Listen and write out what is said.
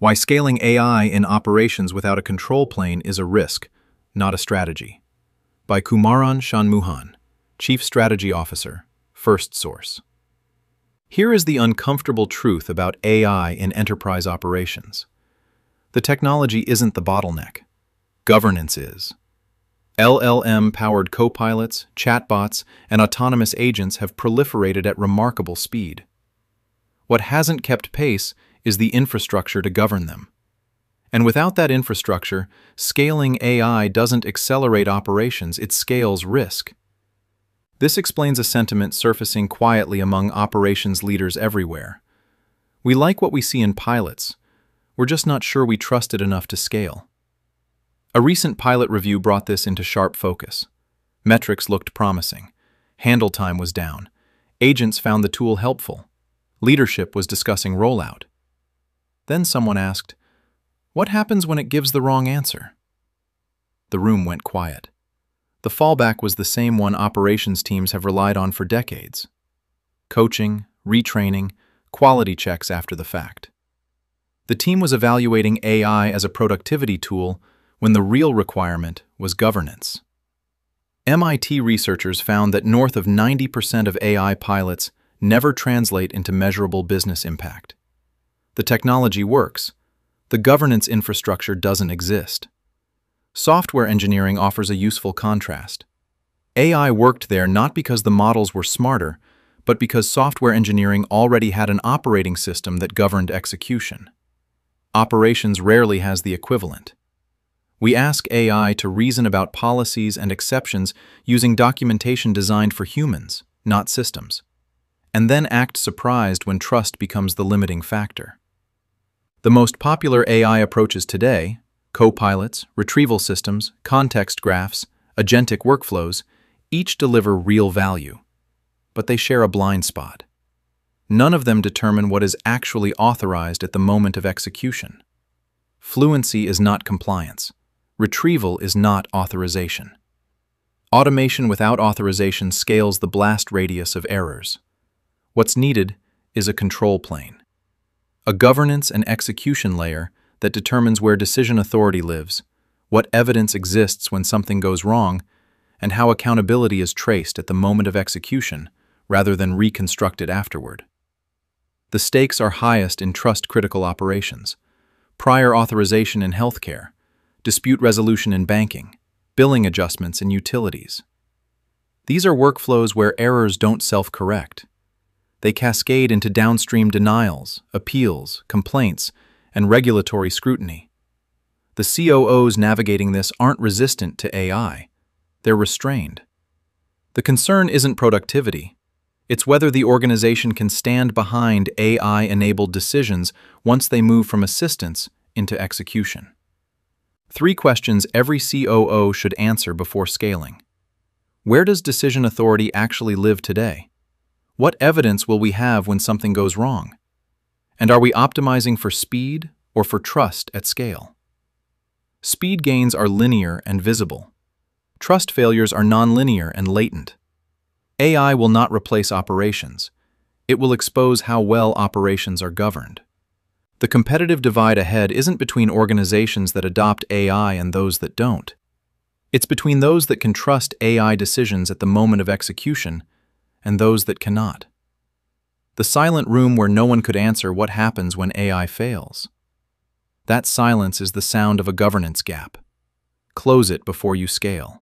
Why scaling AI in operations without a control plane is a risk, not a strategy. By Kumaran Shanmuhan, Chief Strategy Officer, First Source. Here is the uncomfortable truth about AI in enterprise operations. The technology isn't the bottleneck. Governance is. LLM-powered copilots, chatbots, and autonomous agents have proliferated at remarkable speed. What hasn't kept pace is the infrastructure to govern them. And without that infrastructure, scaling AI doesn't accelerate operations, it scales risk. This explains a sentiment surfacing quietly among operations leaders everywhere. We like what we see in pilots. We're just not sure we trust it enough to scale. A recent pilot review brought this into sharp focus. Metrics looked promising. Handle time was down. Agents found the tool helpful. Leadership was discussing rollout. Then someone asked, "What happens when it gives the wrong answer?" The room went quiet. The fallback was the same one operations teams have relied on for decades. Coaching, retraining, quality checks after the fact. The team was evaluating AI as a productivity tool when the real requirement was governance. MIT researchers found that north of 90% of AI pilots never translate into measurable business impact. The technology works. The governance infrastructure doesn't exist. Software engineering offers a useful contrast. AI worked there not because the models were smarter, but because software engineering already had an operating system that governed execution. Operations rarely has the equivalent. We ask AI to reason about policies and exceptions using documentation designed for humans, not systems, and then act surprised when trust becomes the limiting factor. The most popular AI approaches today, copilots, retrieval systems, context graphs, agentic workflows, each deliver real value, but they share a blind spot. None of them determine what is actually authorized at the moment of execution. Fluency is not compliance. Retrieval is not authorization. Automation without authorization scales the blast radius of errors. What's needed is a control plane. A governance and execution layer that determines where decision authority lives, what evidence exists when something goes wrong, and how accountability is traced at the moment of execution rather than reconstructed afterward. The stakes are highest in trust-critical operations, prior authorization in healthcare, dispute resolution in banking, billing adjustments in utilities. These are workflows where errors don't self-correct. They cascade into downstream denials, appeals, complaints, and regulatory scrutiny. The COOs navigating this aren't resistant to AI. They're restrained. The concern isn't productivity. It's whether the organization can stand behind AI-enabled decisions once they move from assistance into execution. 3 questions every COO should answer before scaling. Where does decision authority actually live today? What evidence will we have when something goes wrong? And are we optimizing for speed or for trust at scale? Speed gains are linear and visible. Trust failures are nonlinear and latent. AI will not replace operations. It will expose how well operations are governed. The competitive divide ahead isn't between organizations that adopt AI and those that don't. It's between those that can trust AI decisions at the moment of execution and those that cannot. The silent room where no one could answer what happens when AI fails. That silence is the sound of a governance gap. Close it before you scale.